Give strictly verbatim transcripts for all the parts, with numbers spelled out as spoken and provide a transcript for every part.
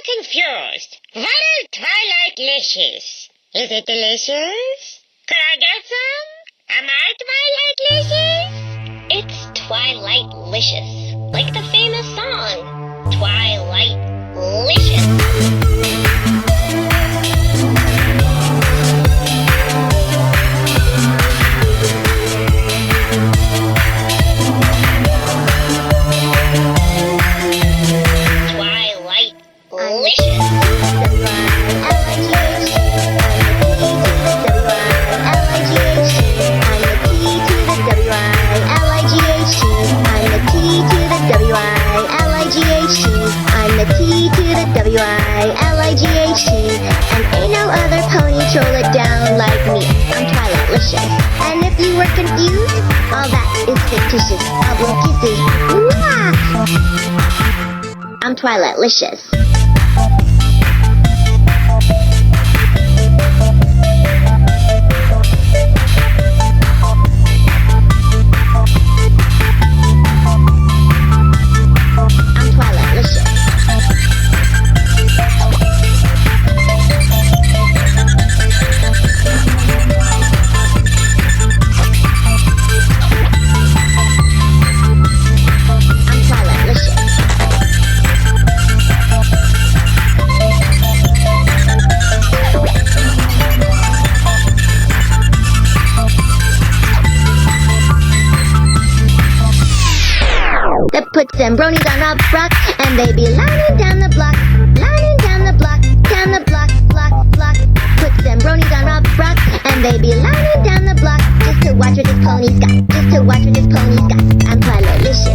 confused. What is Twilightlicious? Is it delicious? Could I get some? Am I Twilightlicious? It's Twilightlicious, like the famous song, Twilightlicious. W I L I G H T, and ain't no other pony troll it down like me. I'm Twilightlicious, and if you were confused, all that is fictitious. I'll blow kisses. Mwah! I'm Twilightlicious. That puts them bronies on a rock, and they be lining down the block, lining down the block, down the block, block, block. Puts them bronies on a rock, and they be lining down the block, just to watch what this pony's got, just to watch what this pony's got. I'm Twilightlicious.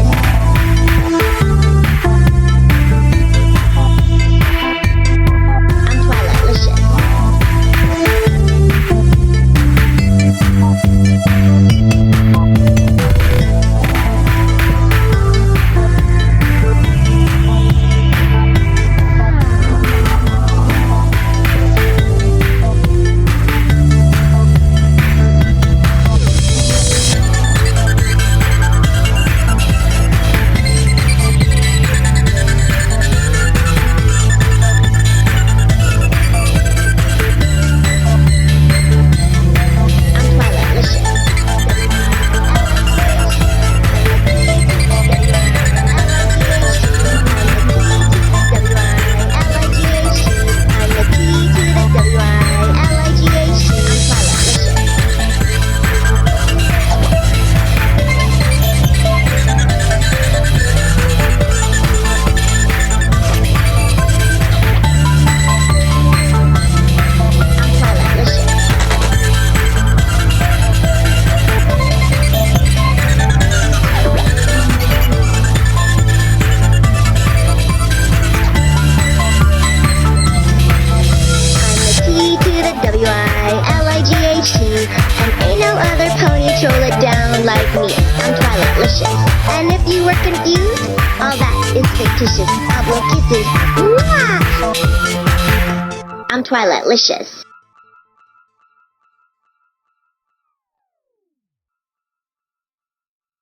And ain't no other pony troll it down like me. I'm Twilightlicious, and if you were confused, all that is fictitious. I'll blow kisses. Mwah! I'm Twilightlicious.